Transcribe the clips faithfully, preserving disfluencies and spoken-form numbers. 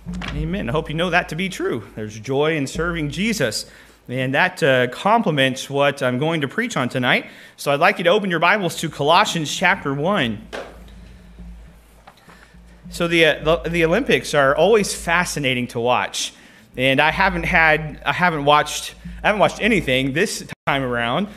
Amen. I hope you know that to be true. There's joy in serving Jesus. And that uh, complements what I'm going to preach on tonight. So I'd like you to open your Bibles to Colossians chapter one. So the, uh, the the Olympics are always fascinating to watch. And I haven't had I haven't watched I haven't watched anything this time around.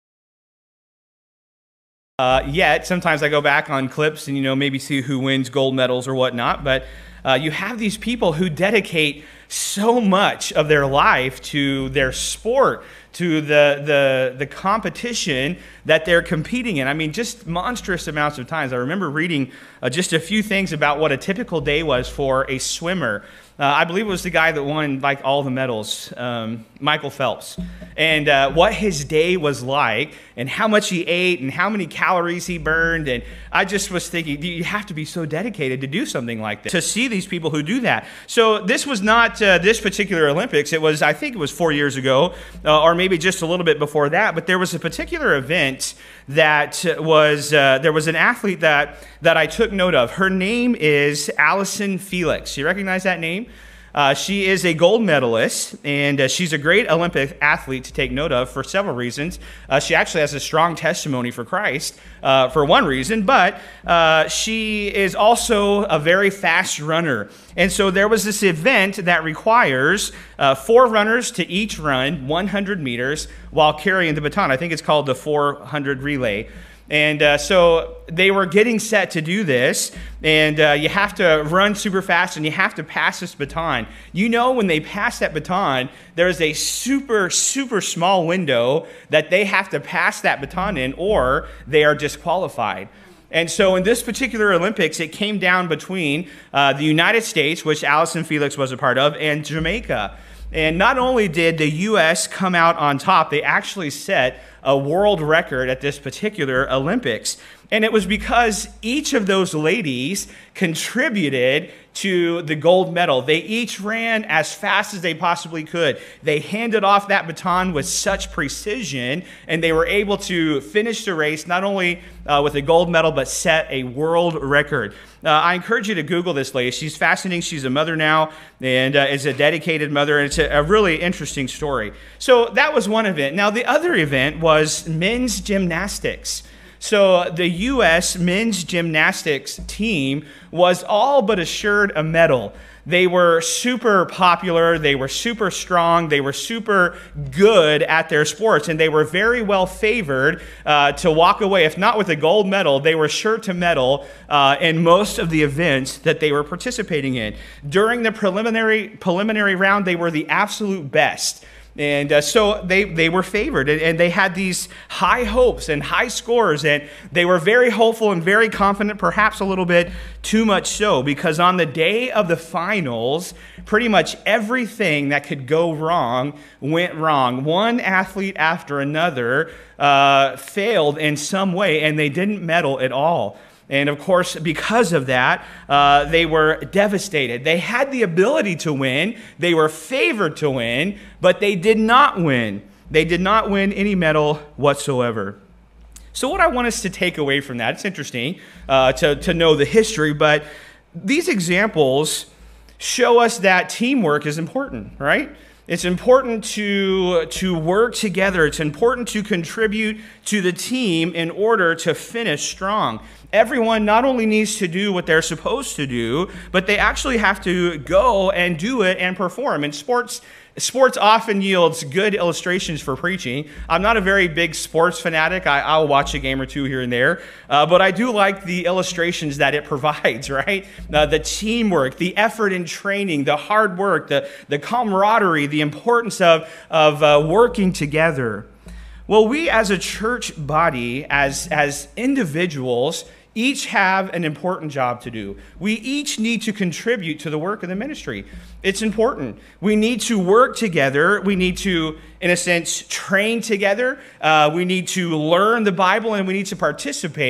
Uh, yet sometimes I go back on clips and you know maybe see who wins gold medals or whatnot, but uh, you have these people who dedicate so much of their life to their sport, to the the the competition that they're competing in. I mean, just monstrous amounts of times. I remember reading uh, just a few things about what a typical day was for a swimmer. Uh, I believe it was the guy that won like all the medals, um, Michael Phelps, and uh, what his day was like, and how much he ate, and how many calories he burned. And I just was thinking, you have to be so dedicated to do something like this, to see these people who do that. So this was not uh, this particular Olympics. It was, I think it was four years ago, uh, or maybe just a little bit before that. But there was a particular event that was, uh, there was an athlete that, that I took note of. Her name is Allyson Felix. You recognize that name? Uh, she is a gold medalist, and uh, she's a great Olympic athlete to take note of for several reasons. Uh, she actually has a strong testimony for Christ uh, for one reason, but uh, she is also a very fast runner. And so there was this event that requires uh, four runners to each run one hundred meters while carrying the baton. I think it's called the four hundred relay. And uh, so they were getting set to do this, and uh, you have to run super fast, and you have to pass this baton. You know, when they pass that baton, there's a super, super small window that they have to pass that baton in, or they are disqualified. And so in this particular Olympics, it came down between uh, the United States, which Allyson Felix was a part of, and Jamaica. And not only did the U S come out on top, they actually set a world record at this particular Olympics. And it was because each of those ladies contributed to the gold medal. They each ran as fast as they possibly could. They handed off that baton with such precision, and they were able to finish the race not only uh, with a gold medal, but set a world record. Uh, I encourage you to Google this lady. She's fascinating. She's a mother now, and uh, is a dedicated mother, and it's a, a really interesting story. So that was one event. Now, the other event was men's gymnastics. So the U S men's gymnastics team was all but assured a medal. They were super popular, they were super strong, they were super good at their sports, and they were very well favored uh, to walk away. If not with a gold medal, they were sure to medal uh, in most of the events that they were participating in. During the preliminary preliminary round, they were the absolute best. And uh, so they, they were favored, and, and they had these high hopes and high scores, and they were very hopeful and very confident, perhaps a little bit too much so, because on the day of the finals, pretty much everything that could go wrong went wrong. One athlete after another uh, failed in some way, and they didn't medal at all. And of course, because of that, uh, they were devastated. They had the ability to win. They were favored to win, but they did not win. They did not win any medal whatsoever. So what I want us to take away from that, it's interesting uh, to, to know the history, but these examples show us that teamwork is important, right? It's important to, to work together. It's important to contribute to the team in order to finish strong. Everyone not only needs to do what they're supposed to do, but they actually have to go and do it and perform. And sports Sports often yields good illustrations for preaching. I'm not a very big sports fanatic. I, I'll watch a game or two here and there. Uh, but I do like the illustrations that it provides, right? Uh, the teamwork, the effort in training, the hard work, the, the camaraderie, the importance of, of uh, working together. Well, we as a church body, as, as individuals, each have an important job to do. We each need to contribute to the work of the ministry. It's important. We need to work together. We need to, in a sense, train together. Uh, we need to learn the Bible, and we need to participate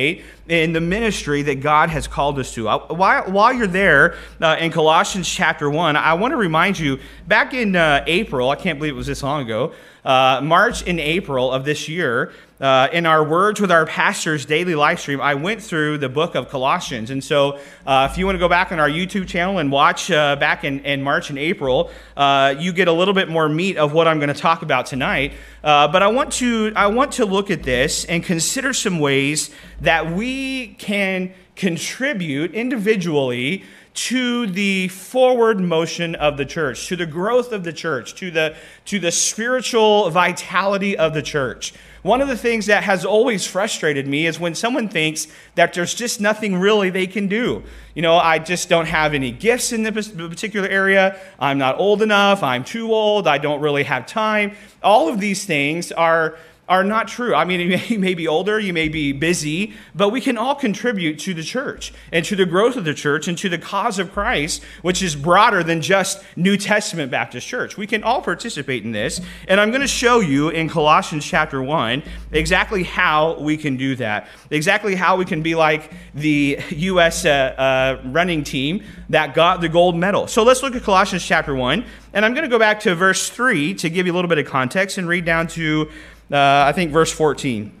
in the ministry that God has called us to. While, while you're there uh, in Colossians chapter one, I want to remind you, back in uh, April, I can't believe it was this long ago, uh, March and April of this year, Uh, in our Words with Our Pastors daily live stream, I went through the book of Colossians. And so uh, if you want to go back on our YouTube channel and watch uh, back in, in March and April, uh, you get a little bit more meat of what I'm going to talk about tonight. Uh, but I want to I want to look at this and consider some ways that we can contribute individually to the forward motion of the church, to the growth of the church, to the to the spiritual vitality of the church. One of the things that has always frustrated me is when someone thinks that there's just nothing really they can do. You know, I just don't have any gifts in the particular area. I'm not old enough. I'm too old. I don't really have time. All of these things are are not true. I mean, you may be older, you may be busy, but we can all contribute to the church and to the growth of the church and to the cause of Christ, which is broader than just New Testament Baptist Church. We can all participate in this, and I'm going to show you in Colossians chapter one exactly how we can do that, exactly how we can be like the U S uh, uh, running team that got the gold medal. So let's look at Colossians chapter one, and I'm going to go back to verse three to give you a little bit of context and read down to Uh, I think verse fourteen.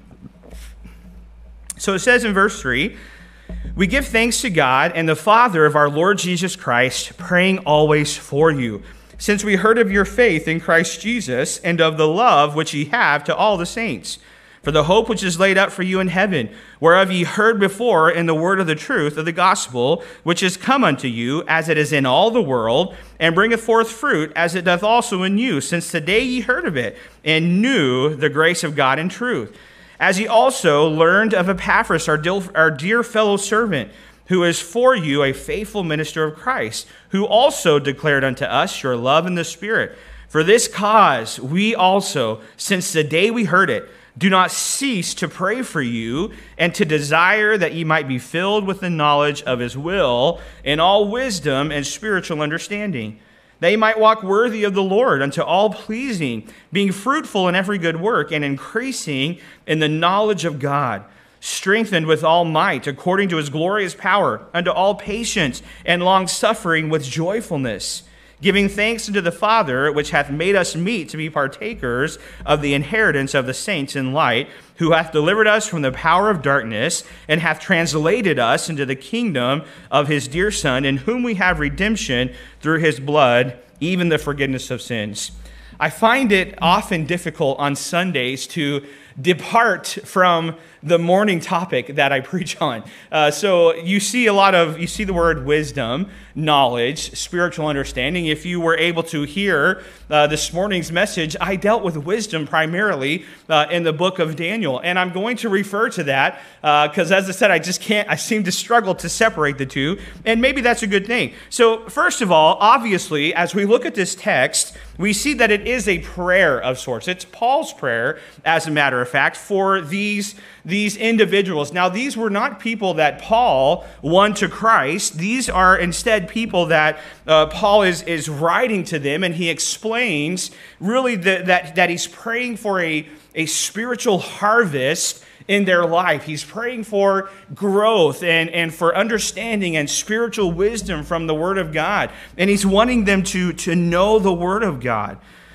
So it says in verse three, "We give thanks to God and the Father of our Lord Jesus Christ, praying always for you, since we heard of your faith in Christ Jesus and of the love which ye have to all the saints, for the hope which is laid up for you in heaven, whereof ye heard before in the word of the truth of the gospel, which is come unto you, as it is in all the world, and bringeth forth fruit, as it doth also in you, since the day ye heard of it, and knew the grace of God in truth. As ye also learned of Epaphras, our dear, our dear fellow servant, who is for you a faithful minister of Christ, who also declared unto us your love in the Spirit. For this cause we also, since the day we heard it, do not cease to pray for you and to desire that ye might be filled with the knowledge of his will in all wisdom and spiritual understanding, that ye might walk worthy of the Lord unto all pleasing, being fruitful in every good work and increasing in the knowledge of God, strengthened with all might according to his glorious power unto all patience and long suffering with joyfulness, giving thanks unto the Father, which hath made us meet to be partakers of the inheritance of the saints in light, who hath delivered us from the power of darkness, and hath translated us into the kingdom of his dear Son, in whom we have redemption through his blood, even the forgiveness of sins." I find it often difficult on Sundays to depart from the morning topic that I preach on. Uh, so you see a lot of, you see the word wisdom, knowledge, spiritual understanding. If you were able to hear uh, this morning's message, I dealt with wisdom primarily uh, in the book of Daniel. And I'm going to refer to that because, uh, as I said, I just can't, I seem to struggle to separate the two. And maybe that's a good thing. So first of all, obviously, as we look at this text, we see that it is a prayer of sorts. It's Paul's prayer, as a matter of fact, for these, these individuals. Now, these were not people that Paul won to Christ. These are instead people that uh, Paul is, is writing to them, and he explains really the, that, that he's praying for a, a spiritual harvest in their life. He's praying for growth and, and for understanding and spiritual wisdom from the Word of God. And he's wanting them to, to know the Word of God.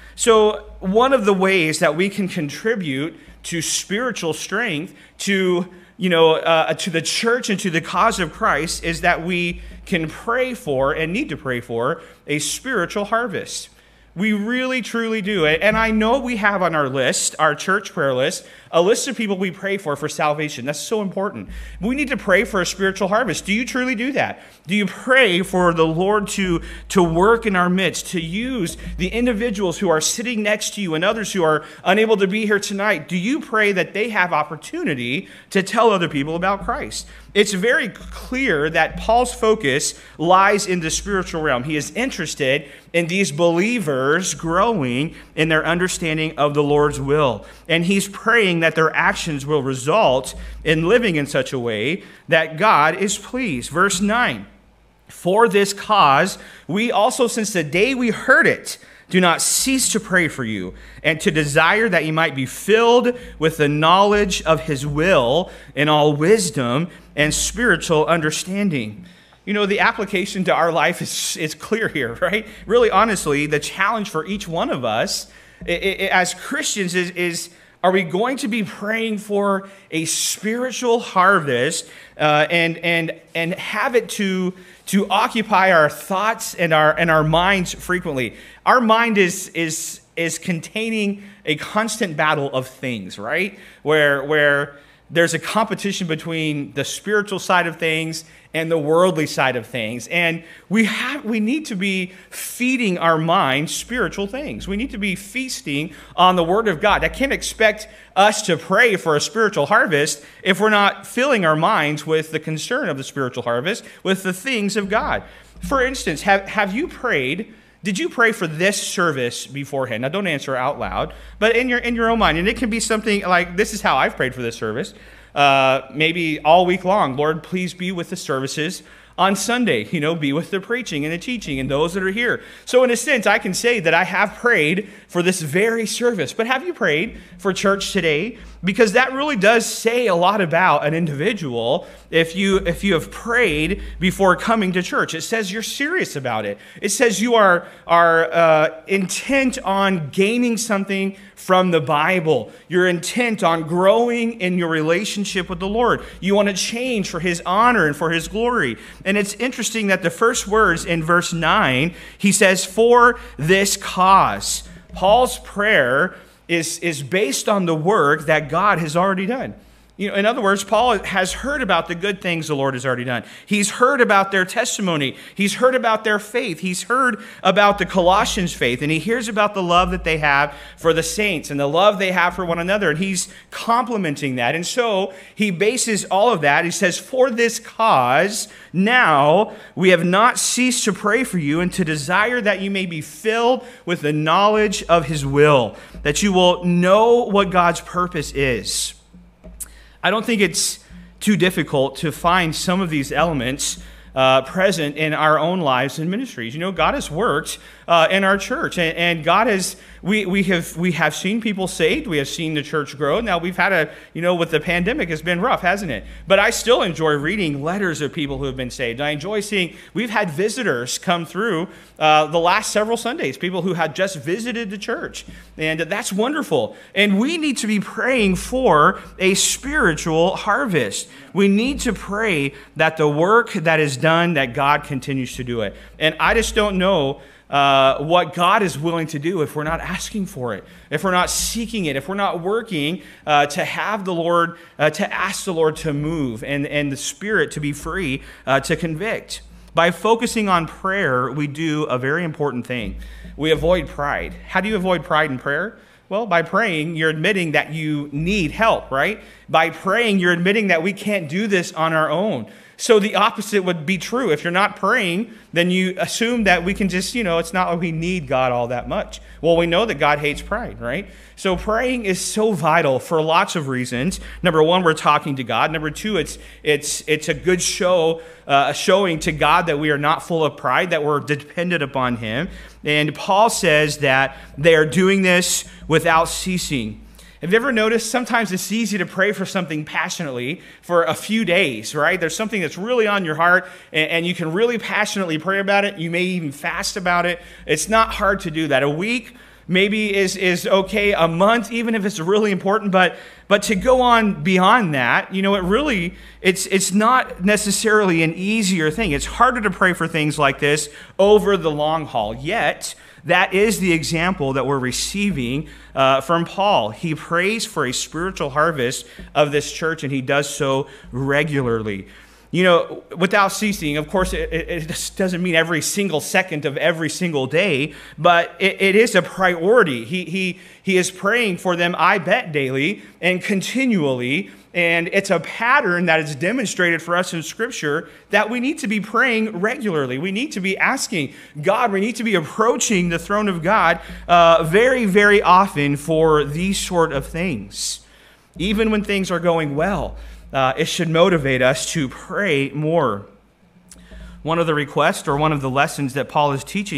So one of the ways that we can contribute to spiritual strength, to, you know, uh, to the church and to the cause of Christ, is that we can pray for and need to pray for a spiritual harvest. We really, truly do. And I know we have on our list, our church prayer list, a list of people we pray for for salvation. That's so important. We need to pray for a spiritual harvest. Do you truly do that? Do you pray for the Lord to, to work in our midst, to use the individuals who are sitting next to you and others who are unable to be here tonight? Do you pray that they have opportunity to tell other people about Christ? It's very clear that Paul's focus lies in the spiritual realm. He is interested in these believers growing in their understanding of the Lord's will. And he's praying that their actions will result in living in such a way that God is pleased. Verse nine, "For this cause we also, since the day we heard it, do not cease to pray for you and to desire that you might be filled with the knowledge of his will in all wisdom and spiritual understanding. You know, the application to our life is, is clear here, right? Really, honestly, the challenge for each one of us it, it, as Christians is, is, are we going to be praying for a spiritual harvest uh, and, and, and have it to, to occupy our thoughts and our, and our minds frequently? Our mind is, is, is containing a constant battle of things, right? Where, where there's a competition between the spiritual side of things and the worldly side of things. And we have we need to be feeding our mind spiritual things. We need to be feasting on the Word of God. I can't expect us to pray for a spiritual harvest if we're not filling our minds with the concern of the spiritual harvest, with the things of God. For instance, have, have you prayed, did you pray for this service beforehand? Now, don't answer out loud, but in your in your own mind. And it can be something like, this is how I've prayed for this service. Uh, maybe all week long, Lord, please be with the services on Sunday, you know, be with the preaching and the teaching and those that are here. So in a sense, I can say that I have prayed for this very service. But have you prayed for church today? Because that really does say a lot about an individual if you if you have prayed before coming to church. It says you're serious about it. It says you are, are uh, intent on gaining something from the Bible. You're intent on growing in your relationship with the Lord. You want to change for his honor and for his glory. And it's interesting that the first words in verse nine, he says, for this cause. Paul's prayer is, is based on the work that God has already done. You know, in other words, Paul has heard about the good things the Lord has already done. He's heard about their testimony. He's heard about their faith. He's heard about the Colossians' faith. And he hears about the love that they have for the saints and the love they have for one another. And he's complimenting that. And so he bases all of that. He says, for this cause, now we have not ceased to pray for you and to desire that you may be filled with the knowledge of his will, that you will know what God's purpose is. I don't think it's too difficult to find some of these elements uh, present in our own lives and ministries. You know, God has worked uh, in our church, and, and God has we we have we have seen people saved. We have seen the church grow. Now we've had a you know with the pandemic, it's been rough, hasn't it? But I still enjoy reading letters of people who have been saved. I enjoy seeing we've had visitors come through uh, the last several Sundays, people who had just visited the church, and that's wonderful. And we need to be praying for a spiritual harvest. We need to pray that the work that is done, that God continues to do it. And I just don't know uh, what God is willing to do if we're not asking for it, if we're not seeking it, if we're not working uh, to have the Lord, uh, to ask the Lord to move and, and the Spirit to be free uh, to convict. By focusing on prayer, we do a very important thing. We avoid pride. How do you avoid pride in prayer? Well, by praying, you're admitting that you need help, right? By praying, you're admitting that we can't do this on our own. So the opposite would be true. If you're not praying, then you assume that we can just, you know, it's not like we need God all that much. Well, we know that God hates pride, right? So praying is so vital for lots of reasons. Number one, we're talking to God. Number two, it's it's it's a good show, uh, showing to God that we are not full of pride, that we're dependent upon him. And Paul says that they are doing this without ceasing. Have you ever noticed sometimes it's easy to pray for something passionately for a few days, right? There's something that's really on your heart, and, and you can really passionately pray about it. You may even fast about it. It's not hard to do that. A week maybe is, is okay, a month, even if it's really important, but but to go on beyond that, you know, it really, it's it's not necessarily an easier thing. It's harder to pray for things like this over the long haul, yet that is the example that we're receiving uh, from Paul. He prays for a spiritual harvest of this church, and he does so regularly. You know, without ceasing, of course, it, it just doesn't mean every single second of every single day, but it, it is a priority. He, he, he is praying for them, I bet, daily and continually. And it's a pattern that is demonstrated for us in Scripture that we need to be praying regularly. We need to be asking God. We need to be approaching the throne of God uh, very, very often for these sort of things. Even when things are going well, uh, it should motivate us to pray more. One of the requests or one of the lessons that Paul is teaching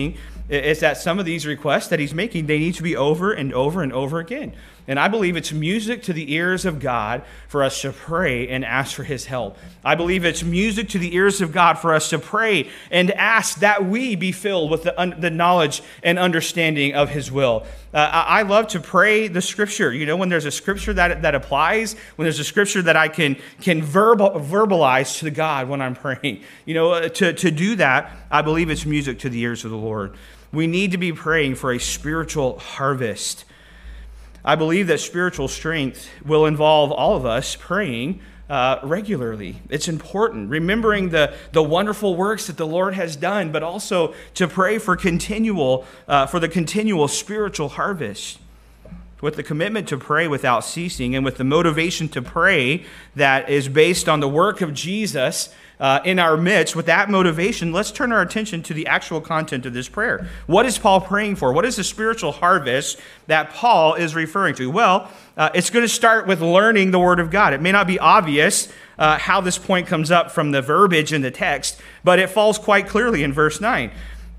is that some of these requests that he's making, they need to be over and over and over again. And I believe it's music to the ears of God for us to pray and ask for his help. I believe it's music to the ears of God for us to pray and ask that we be filled with the, un- the knowledge and understanding of his will. Uh, I love to pray the scripture. You know, when there's a scripture that, that applies, when there's a scripture that I can, can verbal, verbalize to God when I'm praying. You know, to, to do that, I believe it's music to the ears of the Lord. We need to be praying for a spiritual harvest. I believe that spiritual strength will involve all of us praying uh, regularly. It's important, remembering the, the wonderful works that the Lord has done, but also to pray for continual, uh, for the continual spiritual harvest. With the commitment to pray without ceasing and with the motivation to pray that is based on the work of Jesus uh, in our midst, with that motivation, let's turn our attention to the actual content of this prayer. What is Paul praying for? What is the spiritual harvest that Paul is referring to? Well, uh, it's going to start with learning the Word of God. It may not be obvious uh, how this point comes up from the verbiage in the text, but it falls quite clearly in verse nine.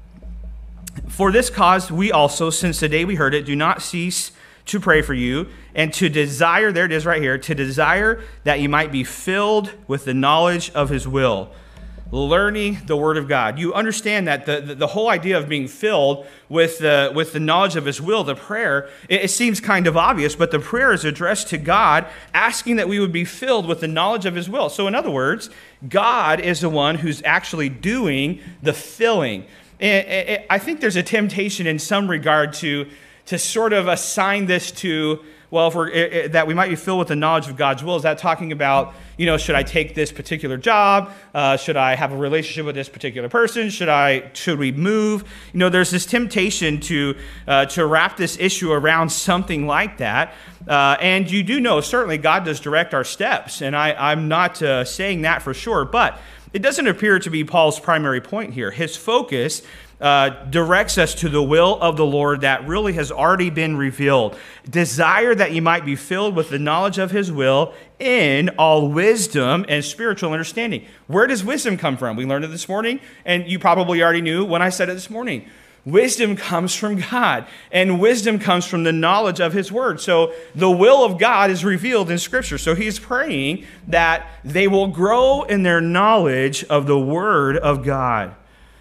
For this cause we also, since the day we heard it, do not cease to pray for you, and to desire, there it is right here, to desire that you might be filled with the knowledge of his will, learning the Word of God. You understand that the, the, the whole idea of being filled with the, with the knowledge of his will, the prayer, it, it seems kind of obvious, but the prayer is addressed to God, asking that we would be filled with the knowledge of his will. So in other words, God is the one who's actually doing the filling. And, and I think there's a temptation in some regard to to sort of assign this to, well, if we're, it, it, that we might be filled with the knowledge of God's will. Is that talking about, you know, should I take this particular job? Uh, should I have a relationship with this particular person? Should I, should we move? You know, there's this temptation to, uh, to wrap this issue around something like that. Uh, and you do know, certainly God does direct our steps. And I, I'm not uh, saying that for sure, but it doesn't appear to be Paul's primary point here. His focus Uh, directs us to the will of the Lord that really has already been revealed. Desire that you might be filled with the knowledge of his will in all wisdom and spiritual understanding. Where does wisdom come from? We learned it this morning, and you probably already knew when I said it this morning. Wisdom comes from God, and wisdom comes from the knowledge of his word. So the will of God is revealed in Scripture. So he's praying that they will grow in their knowledge of the word of God.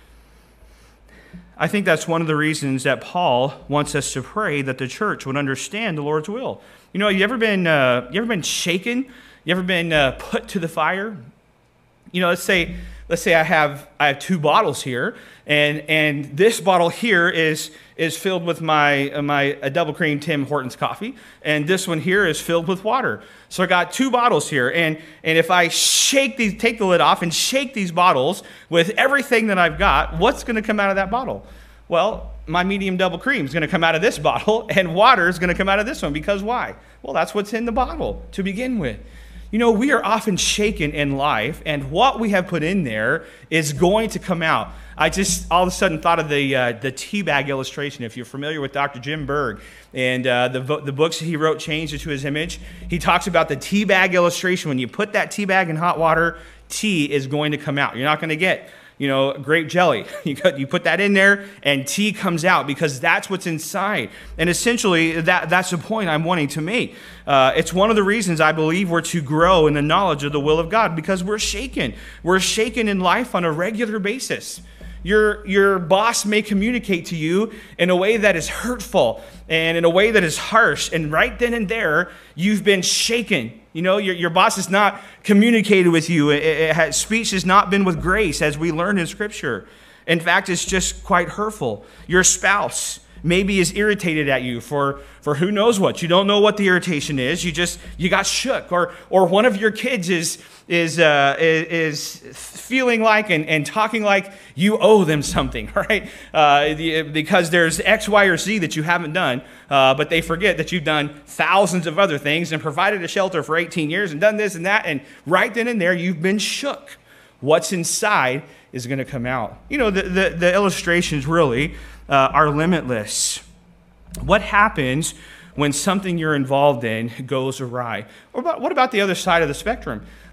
I think that's one of the reasons that Paul wants us to pray that the church would understand the Lord's will. You know, you ever been uh, you ever been shaken? You ever been uh, put to the fire? You know, let's say let's say I have I have two bottles here, and and this bottle here is is filled with my uh, my a double cream Tim Hortons coffee, and this one here is filled with water. So I got two bottles here, and and if I shake these, take the lid off and shake these bottles with everything that I've got, what's going to come out of that bottle? Well, my medium double cream is going to come out of this bottle, and water is going to come out of this one. Because why? Well, that's what's in the bottle to begin with. You know, we are often shaken in life, and what we have put in there is going to come out. I just all of a sudden thought of the uh, the tea bag illustration. If you're familiar with Doctor Jim Berg and uh, the the books that he wrote, Changed Into His Image, he talks about the tea bag illustration. When you put that tea bag in hot water, tea is going to come out. You're not going to get, you know, grape jelly. You got, you put that in there and tea comes out because that's what's inside. And essentially, that, that's the point I'm wanting to make. Uh, it's one of the reasons I believe we're to grow in the knowledge of the will of God, because we're shaken. We're shaken in life on a regular basis. Your, your boss may communicate to you in a way that is hurtful and in a way that is harsh. And right then and there, you've been shaken. You know, your, your boss has not communicated with you. It, it has, speech has not been with grace, as we learn in Scripture. In fact, it's just quite hurtful. Your spouse maybe is irritated at you for, for who knows what. You don't know what the irritation is. You just, you got shook. Or, or one of your kids is, is, uh, is feeling like and, and talking like you owe them something, right? Uh, the, because there's X, Y, or Z that you haven't done, uh, but they forget that you've done thousands of other things and provided a shelter for eighteen years and done this and that, and right then and there, you've been shook. What's inside is going to come out. You know, the, the, the illustrations really uh, are limitless. What happens when something you're involved in goes awry? Or about, what about the other side of the spectrum?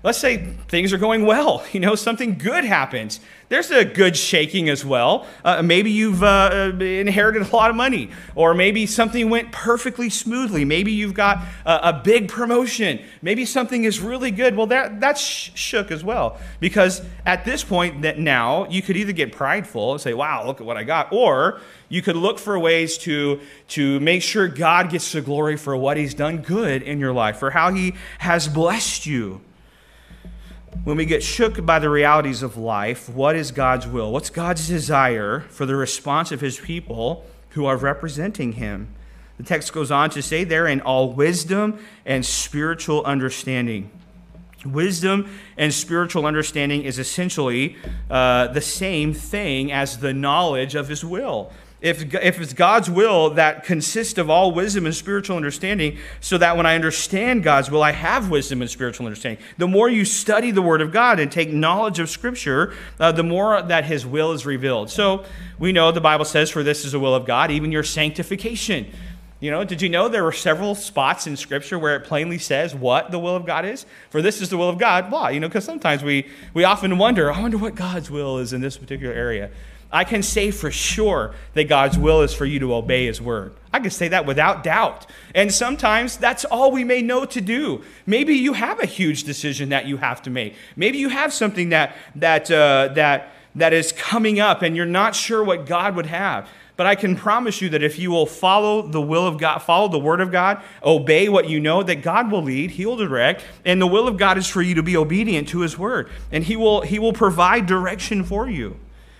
let's say things are going well. You know, something good happens. There's a good shaking as well. Uh, maybe you've uh, inherited a lot of money, or maybe something went perfectly smoothly. Maybe you've got a, a big promotion. Maybe something is really good. Well, that that's sh- shook as well, because at this point that now you could either get prideful and say, "Wow, look at what I got," or you could look for ways to to make sure God gets the glory for what He's done good in your life, for how He has blessed you. When we get shook by the realities of life, what is God's will? What's God's desire for the response of His people who are representing Him? The text goes on to say there, in all wisdom and spiritual understanding. Wisdom and spiritual understanding is essentially uh, the same thing as the knowledge of His will. If, if it's God's will that consists of all wisdom and spiritual understanding, so that when I understand God's will, I have wisdom and spiritual understanding. The more you study the Word of God and take knowledge of Scripture, uh, the more that His will is revealed. So we know the Bible says, for this is the will of God, even your sanctification. You know, did you know there were several spots in Scripture where it plainly says what the will of God is? For this is the will of God, blah. You know, because sometimes we, we often wonder, I wonder what God's will is in this particular area. I can say for sure that God's will is for you to obey His word. I can say that without doubt. And sometimes that's all we may know to do. Maybe you have a huge decision that you have to make. Maybe you have something that that uh, that that is coming up and you're not sure what God would have. But I can promise you that if you will follow the will of God, follow the word of God, obey what you know, that God will lead, He will direct, and the will of God is for you to be obedient to His word. And He will He will provide direction for you.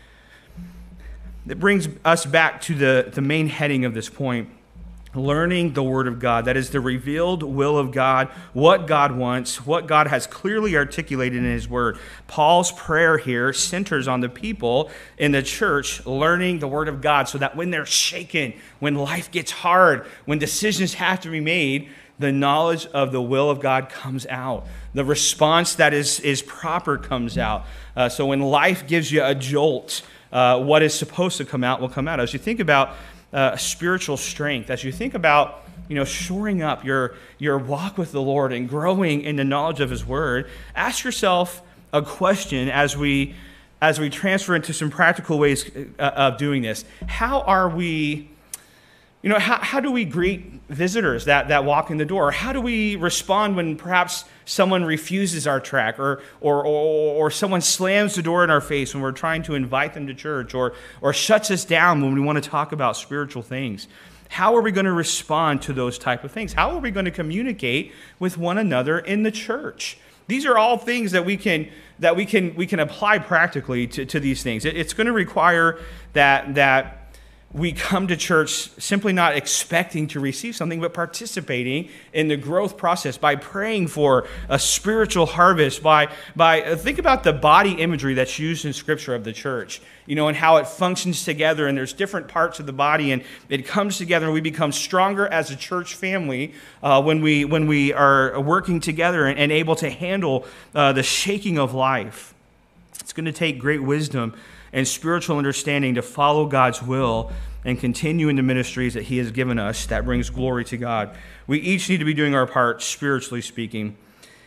That brings us back to the, the main heading of this point, learning the Word of God. That is the revealed will of God, what God wants, what God has clearly articulated in His Word. Paul's prayer here centers on the people in the church learning the Word of God, so that when they're shaken, when life gets hard, when decisions have to be made, the knowledge of the will of God comes out. The response that is, is proper comes out. Uh, so when life gives you a jolt, Uh, what is supposed to come out will come out. As you think about uh, spiritual strength, as you think about, you know, shoring up your, your walk with the Lord and growing in the knowledge of His Word, ask yourself a question as we as we transfer into some practical ways uh, of doing this. How are we, you know, how, how do we greet visitors that, that walk in the door? How do we respond when perhaps someone refuses our track, or, or or or someone slams the door in our face when we're trying to invite them to church, or or shuts us down when we want to talk about spiritual things? How are we going to respond to those type of things? How are we going to communicate with one another in the church? These are all things that we can that we can we can apply practically to, to these things. It, it's going to require that that. we come to church simply not expecting to receive something, but participating in the growth process by praying for a spiritual harvest. By, by think about the body imagery that's used in Scripture of the church, you know, and how it functions together, and there's different parts of the body, and it comes together, and we become stronger as a church family uh, when we when we are working together and, and able to handle uh, the shaking of life. It's going to take great wisdom and spiritual understanding to follow God's will and continue in the ministries that He has given us that brings glory to God. We each need to be doing our part, spiritually speaking.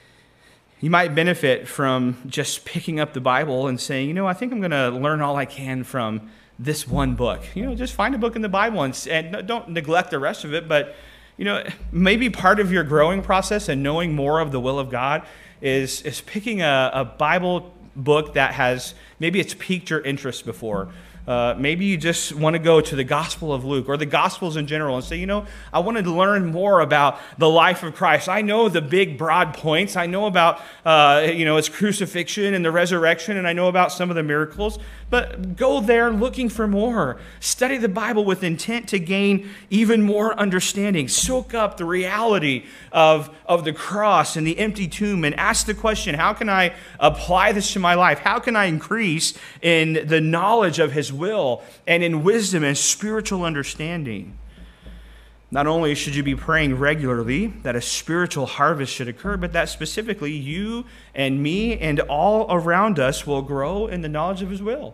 You might benefit from just picking up the Bible and saying, you know, I think I'm going to learn all I can from this one book. You know, just find a book in the Bible and, and don't neglect the rest of it. But, you know, maybe part of your growing process and knowing more of the will of God is, is picking a, a Bible book that has, maybe it's piqued your interest before. Uh, maybe you just want to go to the Gospel of Luke or the Gospels in general and say, you know, I wanted to learn more about the life of Christ. I know the big, broad points. I know about, uh, you know, His crucifixion and the resurrection, and I know about some of the miracles. But go there looking for more. Study the Bible with intent to gain even more understanding. Soak up the reality of, of the cross and the empty tomb, and ask the question, how can I apply this to my life? How can I increase in the knowledge of His will and in wisdom and spiritual understanding? Not only should you be praying regularly that a spiritual harvest should occur, but that specifically you and me and all around us will grow in the knowledge of His will.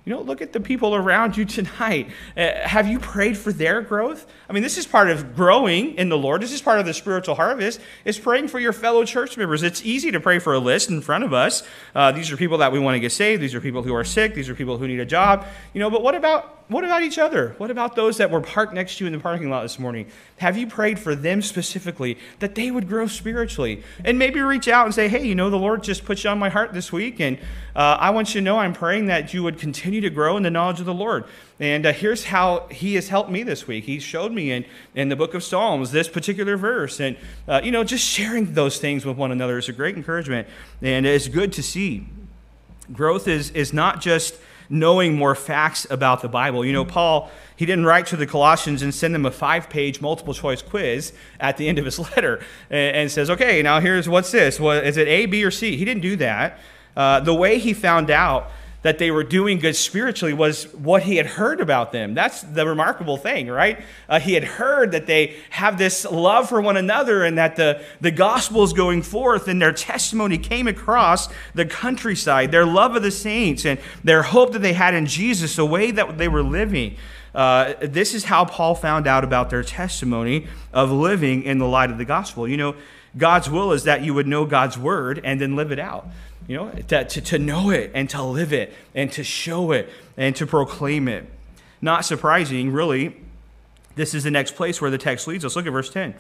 You know, look at the people around you tonight. Uh, have you prayed for their growth? I mean, this is part of growing in the Lord. This is part of the spiritual harvest, is praying for your fellow church members. It's easy to pray for a list in front of us. Uh, these are people that we want to get saved. These are people who are sick. These are people who need a job. You know, but what about what about each other? What about those that were parked next to you in the parking lot this morning? Have you prayed for them specifically that they would grow spiritually? And maybe reach out and say, hey, you know, the Lord just put you on my heart this week, and uh, I want you to know I'm praying that you would continue to grow in the knowledge of the Lord. And uh, here's how he has helped me this week. He showed me in, in the book of Psalms this particular verse. And, uh, you know, just sharing those things with one another is a great encouragement. And it's good to see. Growth is, is not just knowing more facts about the Bible. You know, Paul, he didn't write to the Colossians and send them a five-page multiple-choice quiz at the end of his letter and, and says, okay, now here's what's this. Well, is it A, B, or C? He didn't do that. Uh, the way he found out that they were doing good spiritually was what he had heard about them. That's the remarkable thing, right? Uh, he had heard that they have this love for one another and that the, the gospel is going forth, and their testimony came across the countryside, their love of the saints and their hope that they had in Jesus, the way that they were living. Uh, this is how Paul found out about their testimony of living in the light of the gospel. You know, God's will is that you would know God's word and then live it out. You know, to, to, to know it and to live it and to show it and to proclaim it. Not surprising, really, this is the next place where the text leads us. Look at verse ten.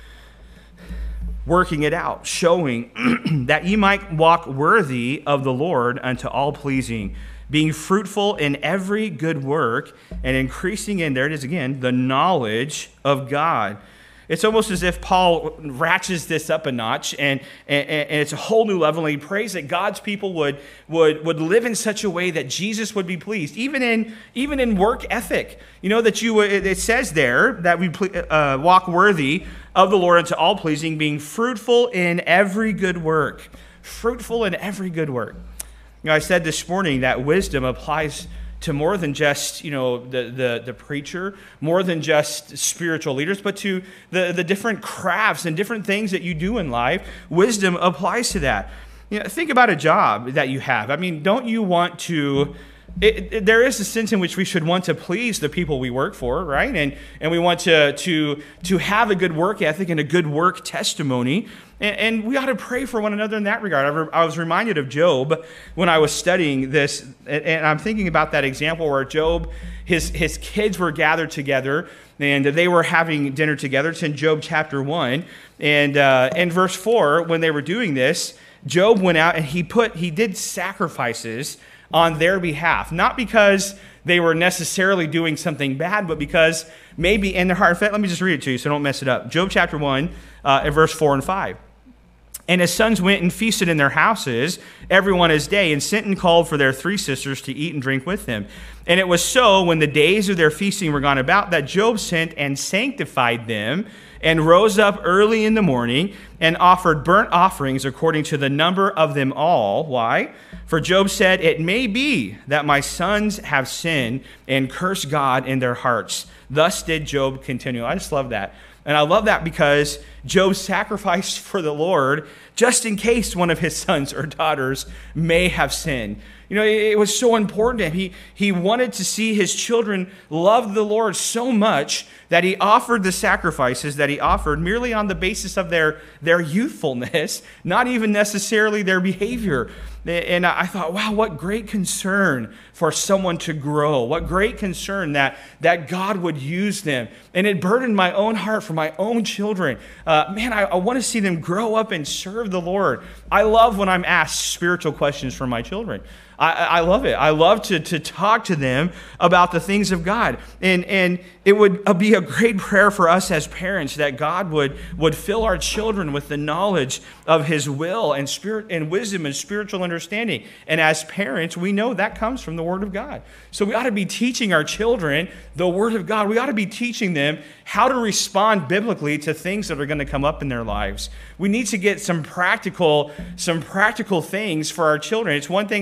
Working it out, showing that ye might walk worthy of the Lord unto all pleasing, being fruitful in every good work and increasing in, there it is again, the knowledge of God. It's almost as if Paul ratchets this up a notch, and, and, and it's a whole new level. And he prays that God's people would, would, would live in such a way that Jesus would be pleased, even in, even in work ethic. You know, that you would, it says there that we uh, walk worthy of the Lord unto all pleasing, being fruitful in every good work. Fruitful in every good work. You know, I said this morning that wisdom applies to more than just, you know, the, the, the preacher, more than just spiritual leaders, but to the, the different crafts and different things that you do in life. Wisdom applies to that. You know, think about a job that you have. I mean, don't you want to... It, it, there is a sense in which we should want to please the people we work for, right? And and we want to to to have a good work ethic and a good work testimony. And, and we ought to pray for one another in that regard. I, re, I was reminded of Job when I was studying this, and, and I'm thinking about that example where Job, his his kids were gathered together and they were having dinner together. It's in Job chapter one, and uh, in verse four, when they were doing this, Job went out and he put he did sacrifices on their behalf, not because they were necessarily doing something bad, but because maybe in their heart. In fact, let me just read it to you so don't mess it up. Job chapter one, uh, and verse four and five. And his sons went and feasted in their houses, every one his day, and sent and called for their three sisters to eat and drink with them. And it was so, when the days of their feasting were gone about, that Job sent and sanctified them, and rose up early in the morning, and offered burnt offerings according to the number of them all. Why? For Job said, it may be that my sons have sinned and cursed God in their hearts. Thus did Job continue. I just love that. And I love that because Job sacrificed for the Lord just in case one of his sons or daughters may have sinned. You know, it was so important to him. He, he wanted to see his children love the Lord so much that he offered the sacrifices that he offered merely on the basis of their, their youthfulness, not even necessarily their behavior. And I thought, wow, what great concern for someone to grow. What great concern that, that God would use them. And it burdened my own heart for my own children. Uh, man, I, I want to see them grow up and serve the Lord. I love when I'm asked spiritual questions from my children. I, I love it. I love to, to talk to them about the things of God. And, and it would be a great prayer for us as parents that God would, would fill our children with the knowledge of his will and spirit and wisdom and spiritual understanding. And as parents, we know that comes from the Word of God. So we ought to be teaching our children the Word of God. We ought to be teaching them how to respond biblically to things that are going to come up in their lives. We need to get some practical, some practical things for our children. It's one thing to sit and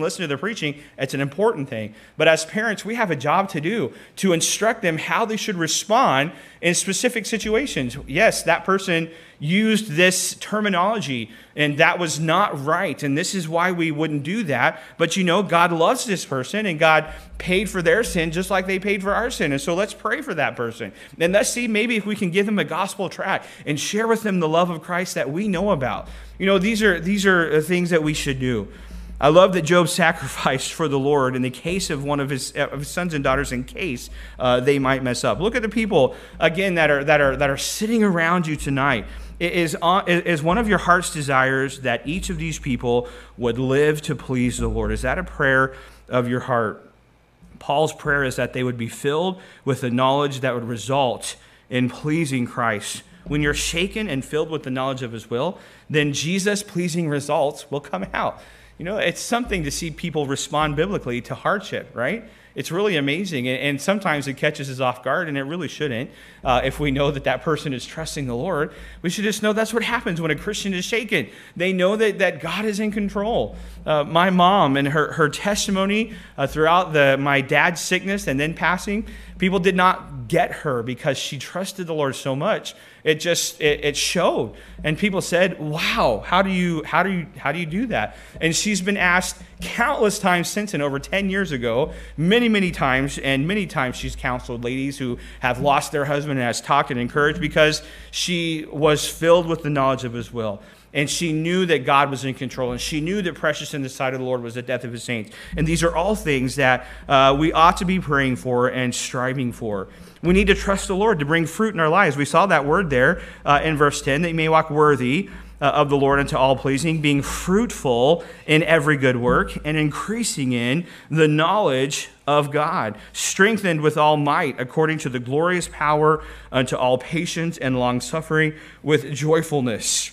listen to the preaching. It's an important thing. But as parents, we have a job to do to instruct them how they should respond in specific situations. Yes, that person used this terminology, and that was not right, and this is why we wouldn't do that. But you know, God loves this person, and God paid for their sin just like they paid for our sin, and so let's pray for that person. And let's see maybe if we can give them a gospel tract and share with them the love of Christ that we know about. You know, these are these are things that we should do. I love that Job sacrificed for the Lord in the case of one of his, of his sons and daughters in case uh, they might mess up. Look at the people, again, that are that are that are sitting around you tonight. It is, on, it is one of your heart's desires that each of these people would live to please the Lord. Is that a prayer of your heart? Paul's prayer is that they would be filled with the knowledge that would result in pleasing Christ. When you're shaken and filled with the knowledge of his will, then Jesus-pleasing results will come out. You know, it's something to see people respond biblically to hardship, right? It's really amazing, and, and sometimes it catches us off guard, and it really shouldn't. Uh, if we know that that person is trusting the Lord, we should just know that's what happens when a Christian is shaken. They know that, that God is in control. Uh, my mom and her, her testimony uh, throughout the my dad's sickness and then passing, people did not get her because she trusted the Lord so much. It just it, it showed, and people said, "Wow, how do you how do you how do you do that?" And she's been asked countless times since, and over ten years ago, many many times, and many times she's counseled ladies who have lost their husband and has talked and encouraged because she was filled with the knowledge of his will. And she knew that God was in control, and she knew that precious in the sight of the Lord was the death of his saints. And these are all things that uh, we ought to be praying for and striving for. We need to trust the Lord to bring fruit in our lives. We saw that word there uh, in verse ten, that you may walk worthy uh, of the Lord unto all pleasing, being fruitful in every good work and increasing in the knowledge of God, strengthened with all might according to the glorious power unto all patience and long-suffering with joyfulness.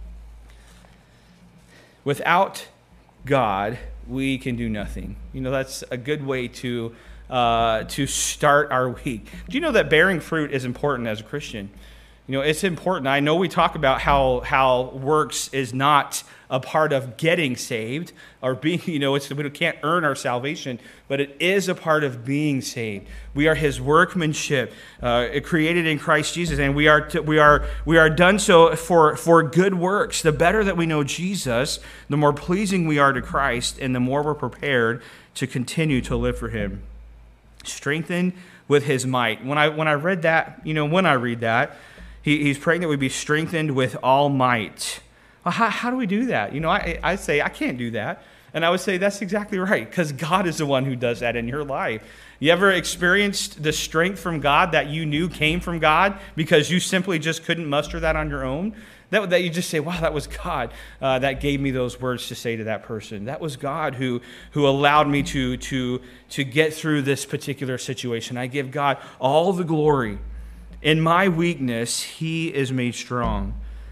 Without God, we can do nothing. You know, that's a good way to uh, to start our week. Do you know that bearing fruit is important as a Christian? You know, it's important. I know we talk about how how works is not a part of getting saved or being, you know, it's, we can't earn our salvation, but it is a part of being saved. We are his workmanship, uh, created in Christ Jesus, and we are to, we are we are done so for for good works. The better that we know Jesus, the more pleasing we are to Christ, and the more we're prepared to continue to live for him. Strengthened with his might. When I when I read that, you know, when I read that, he, he's praying that we be strengthened with all might. Well, how, how do we do that? You know, I, I say, I can't do that. And I would say, that's exactly right, because God is the one who does that in your life. You ever experienced the strength from God that you knew came from God because you simply just couldn't muster that on your own? That, that you just say, wow, that was God uh, that gave me those words to say to that person. That was God who, who allowed me to, to, to get through this particular situation. I give God all the glory. In my weakness, he is made strong.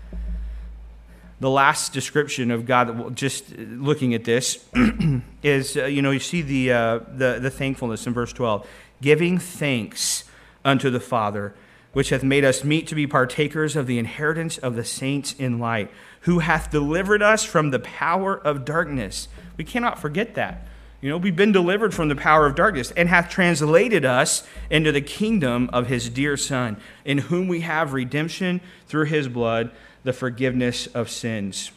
The last description of God, just looking at this, is, uh, you know, you see the, uh, the the thankfulness in verse twelve. Giving thanks unto the Father, which hath made us meet to be partakers of the inheritance of the saints in light, who hath delivered us from the power of darkness. We cannot forget that. You know, we've been delivered from the power of darkness and hath translated us into the kingdom of his dear Son, in whom we have redemption through his blood, the forgiveness of sins.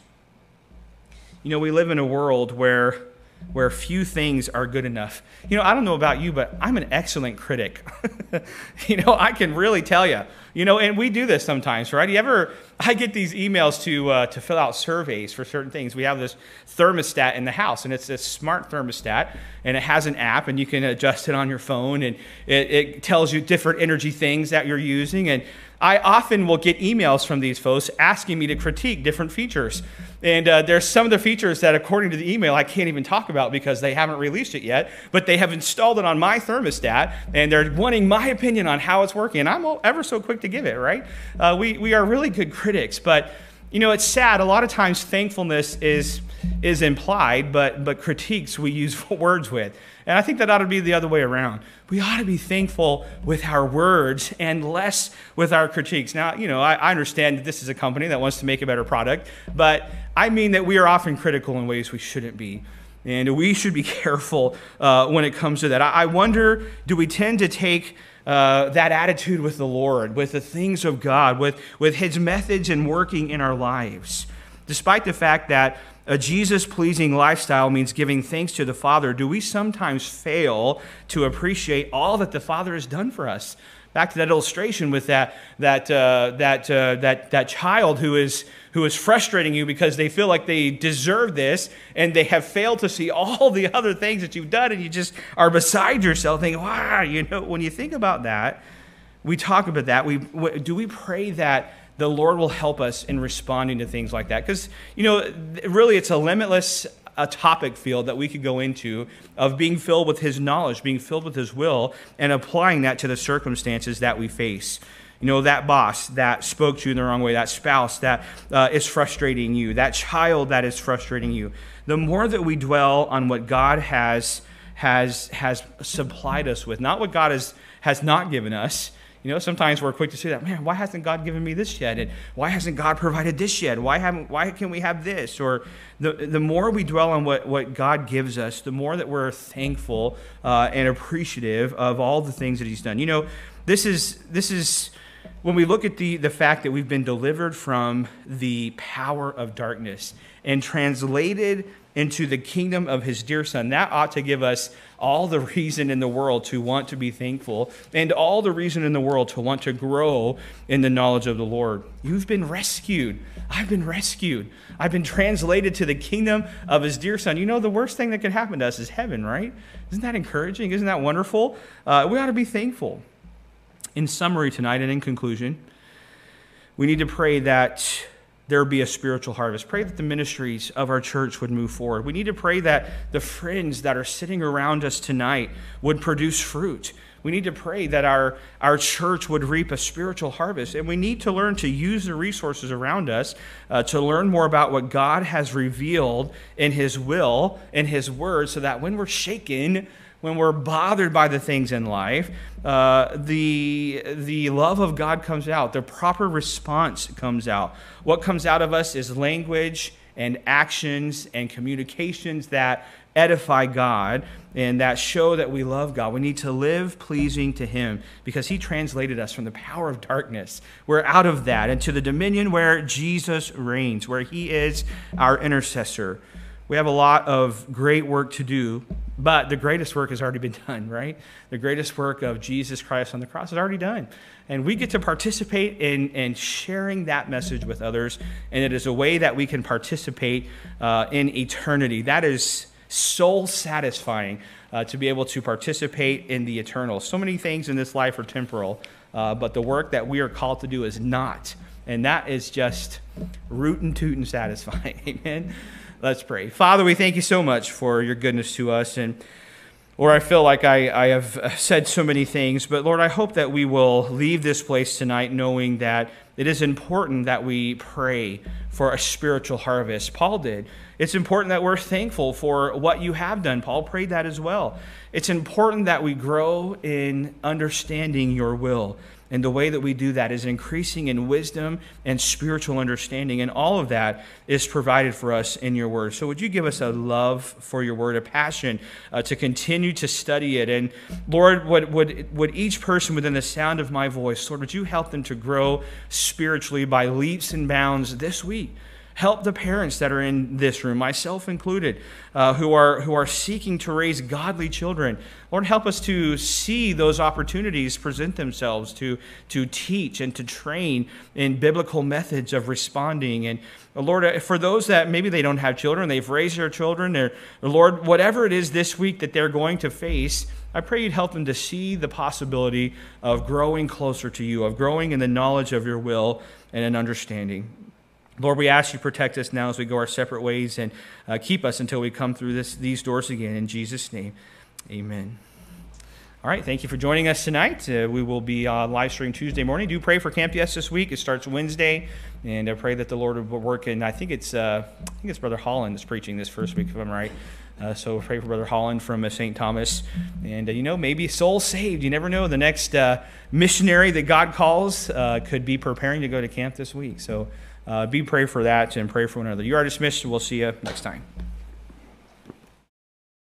You know, we live in a world where where few things are good enough. You know, I don't know about you, but I'm an excellent critic. You know, I can really tell you. You know, and we do this sometimes, right? You ever, I get these emails to uh, to fill out surveys for certain things. We have this thermostat in the house, and it's this smart thermostat, and it has an app, and you can adjust it on your phone, and it, it tells you different energy things that you're using. And I often will get emails from these folks asking me to critique different features. And uh, there's some of the features that, according to the email, I can't even talk about because they haven't released it yet, but they have installed it on my thermostat, and they're wanting my opinion on how it's working. And I'm ever so quick to give it, right? Uh, we, we are really good critics, but, you know, it's sad. A lot of times thankfulness is is implied, but but critiques we use words with. And I think that ought to be the other way around. We ought to be thankful with our words and less with our critiques. Now, you know, I, I understand that this is a company that wants to make a better product, but I mean that we are often critical in ways we shouldn't be. And we should be careful uh, when it comes to that. I, I wonder, do we tend to take uh, that attitude with the Lord, with the things of God, with, with his methods and working in our lives? Despite the fact that a Jesus-pleasing lifestyle means giving thanks to the Father, do we sometimes fail to appreciate all that the Father has done for us? Back to that illustration with that that uh, that uh, that that child who is who is frustrating you because they feel like they deserve this, and they have failed to see all the other things that you've done, and you just are beside yourself, thinking, "Wow!" You know, when you think about that, we talk about that. We do we pray that the Lord will help us in responding to things like that, because you know, really, it's a limitless a topic field that we could go into of being filled with his knowledge, being filled with his will, and applying that to the circumstances that we face. You know, that boss that spoke to you in the wrong way, that spouse that uh, is frustrating you, that child that is frustrating you. The more that we dwell on what God has has has supplied us with, not what God has has not given us. You know, sometimes we're quick to say that, man, why hasn't God given me this yet? And why hasn't God provided this yet? Why haven't why can we have this? Or the the more we dwell on what, what God gives us, the more that we're thankful uh, and appreciative of all the things that he's done. You know, this is this is when we look at the, the fact that we've been delivered from the power of darkness and translated into the kingdom of his dear Son, that ought to give us all the reason in the world to want to be thankful, and all the reason in the world to want to grow in the knowledge of the Lord. You've been rescued. I've been rescued. I've been translated to the kingdom of his dear Son. You know, the worst thing that could happen to us is heaven, right? Isn't that encouraging? Isn't that wonderful? Uh, we ought to be thankful. In summary tonight and in conclusion, we need to pray that there be a spiritual harvest. Pray that the ministries of our church would move forward. We need to pray that the friends that are sitting around us tonight would produce fruit. We need to pray that our, our church would reap a spiritual harvest. And we need to learn to use the resources around us uh, to learn more about what God has revealed in his will, in his word, so that when we're shaken, when we're bothered by the things in life, uh, the, the love of God comes out. The proper response comes out. What comes out of us is language and actions and communications that edify God and that show that we love God. We need to live pleasing to him because he translated us from the power of darkness. We're out of that into the dominion where Jesus reigns, where he is our intercessor. We have a lot of great work to do, but the greatest work has already been done, right? The greatest work of Jesus Christ on the cross is already done. And we get to participate in, in sharing that message with others, and it is a way that we can participate uh, in eternity. That is soul satisfying uh, to be able to participate in the eternal. So many things in this life are temporal, uh, but the work that we are called to do is not. And that is just rootin' tootin' satisfying. Amen. Let's pray. Father, we thank you so much for your goodness to us. And Lord, I feel like I, I have said so many things, but Lord, I hope that we will leave this place tonight knowing that it is important that we pray for a spiritual harvest. Paul did. It's important that we're thankful for what you have done. Paul prayed that as well. It's important that we grow in understanding your will. And the way that we do that is increasing in wisdom and spiritual understanding. And all of that is provided for us in your word. So would you give us a love for your word, a passion uh, to continue to study it? And Lord, would, would, would each person within the sound of my voice, Lord, would you help them to grow spiritually by leaps and bounds this week? Help the parents that are in this room, myself included, uh, who are who are seeking to raise godly children. Lord, help us to see those opportunities present themselves to, to teach and to train in biblical methods of responding. And Lord, for those that maybe they don't have children, they've raised their children, or Lord, whatever it is this week that they're going to face, I pray you'd help them to see the possibility of growing closer to you, of growing in the knowledge of your will and an understanding. Lord, we ask you to protect us now as we go our separate ways and uh, keep us until we come through this, these doors again. In Jesus' name, amen. All right, thank you for joining us tonight. Uh, we will be uh, live streaming Tuesday morning. Do pray for Camp Yes this week. It starts Wednesday, and I pray that the Lord will work. And I think it's uh, I think it's Brother Holland that's preaching this first week, if I'm right. Uh, so pray for Brother Holland from uh, Saint Thomas. And, uh, you know, maybe soul saved. You never know. The next uh, missionary that God calls uh, could be preparing to go to camp this week. So uh, be prayed for that and pray for one another. You are dismissed. We'll see you next time.